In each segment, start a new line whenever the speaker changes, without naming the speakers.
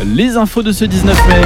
Les infos de ce 19 mai.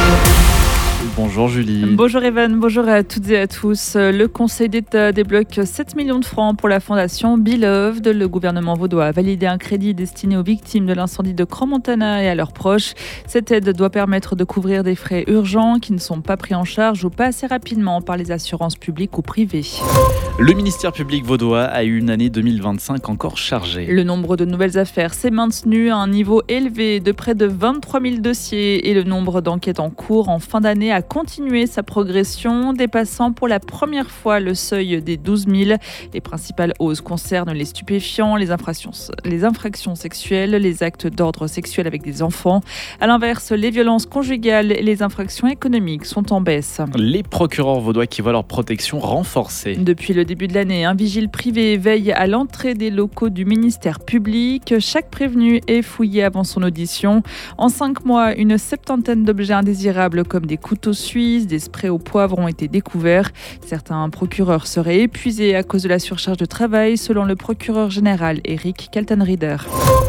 Bonjour Julie.
Bonjour Evan, bonjour à toutes et à tous. Le Conseil d'État débloque 7 millions de francs pour la fondation Beloved. Le gouvernement vaudois a validé un crédit destiné aux victimes de l'incendie de Crans-Montana et à leurs proches. Cette aide doit permettre de couvrir des frais urgents qui ne sont pas pris en charge ou pas assez rapidement par les assurances publiques ou privées.
Le ministère public vaudois a eu une année 2025 encore chargée.
Le nombre de nouvelles affaires s'est maintenu à un niveau élevé de près de 23 000 dossiers et le nombre d'enquêtes en cours en fin d'année a continué sa progression, dépassant pour la première fois le seuil des 12 000. Les principales hausses concernent les stupéfiants, les infractions sexuelles, les actes d'ordre sexuel avec des enfants. À l'inverse, les violences conjugales et les infractions économiques sont en baisse.
Les procureurs vaudois qui voient leur protection renforcée.
Depuis le début de l'année, un vigile privé veille à l'entrée des locaux du ministère public. Chaque prévenu est fouillé avant son audition. En 5 mois, une 70aine d'objets indésirables comme des couteaux suisses, des sprays au poivre ont été découverts. Certains procureurs seraient épuisés à cause de la surcharge de travail, selon le procureur général Eric Kaltenrieder.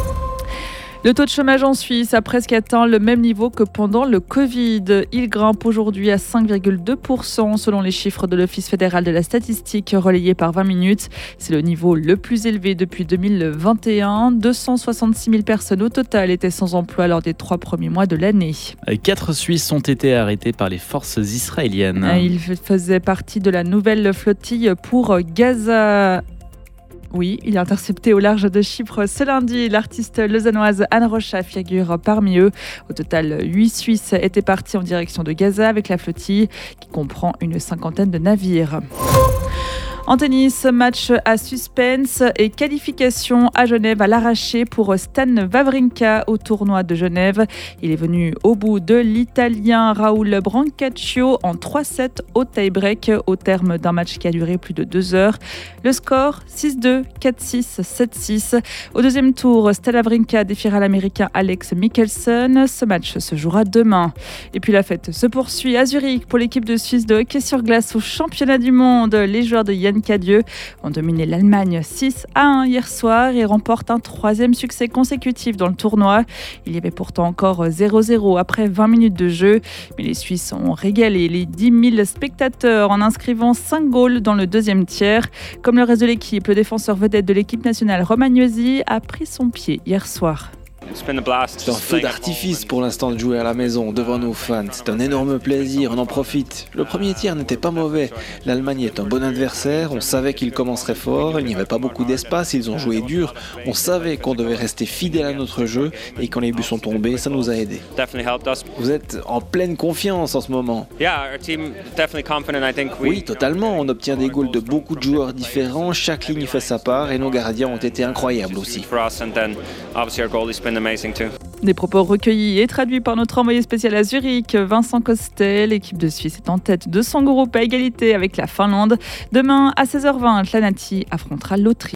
Le taux de chômage en Suisse a presque atteint le même niveau que pendant le Covid. Il grimpe aujourd'hui à 5,2% selon les chiffres de l'Office fédéral de la statistique relayés par 20 minutes. C'est le niveau le plus élevé depuis 2021. 266 000 personnes au total étaient sans emploi lors des 3 premiers mois de l'année.
4 Suisses ont été arrêtés par les forces israéliennes.
Ils faisaient partie de la nouvelle flottille pour Gaza. Oui, il est intercepté au large de Chypre ce lundi. L'artiste lausannoise Anne Rocha figure parmi eux. Au total, 8 Suisses étaient partis en direction de Gaza avec la flottille qui comprend une 50aine de navires. En tennis, match à suspense et qualification à Genève à l'arraché pour Stan Wawrinka au tournoi de Genève. Il est venu au bout de l'Italien Raoul Brancaccio en 3-7 au tie-break au terme d'un match qui a duré plus de 2 heures. Le score 6-2, 4-6, 7-6. Au deuxième tour, Stan Wawrinka défiera l'Américain Alex Michelsen. Ce match se jouera demain. Et puis la fête se poursuit à Zurich pour l'équipe de Suisse de hockey sur glace au championnat du monde. Les joueurs de Yann Cadieux ont dominé l'Allemagne 6-1 hier soir et remportent un 3e succès consécutif dans le tournoi. Il y avait pourtant encore 0-0 après 20 minutes de jeu, mais les Suisses ont régalé les 10 000 spectateurs en inscrivant 5 goals dans le deuxième tiers. Comme le reste de l'équipe, le défenseur vedette de l'équipe nationale Romagnosi a pris son pied hier soir.
C'est un feu d'artifice pour l'instant de jouer à la maison devant nos fans. C'est un énorme plaisir, on en profite. Le premier tiers n'était pas mauvais. L'Allemagne est un bon adversaire, on savait qu'ils commenceraient fort, il n'y avait pas beaucoup d'espace, ils ont joué dur. On savait qu'on devait rester fidèle à notre jeu et quand les buts sont tombés, ça nous a aidés. Vous êtes en pleine confiance en ce moment. Oui, totalement. On obtient des goals de beaucoup de joueurs différents, chaque ligne fait sa part et nos gardiens ont été incroyables aussi.
Des propos recueillis et traduits par notre envoyé spécial à Zurich, Vincent Costel. L'équipe de Suisse est en tête de son groupe à égalité avec la Finlande. Demain à 16h20, Lanati affrontera l'Autriche.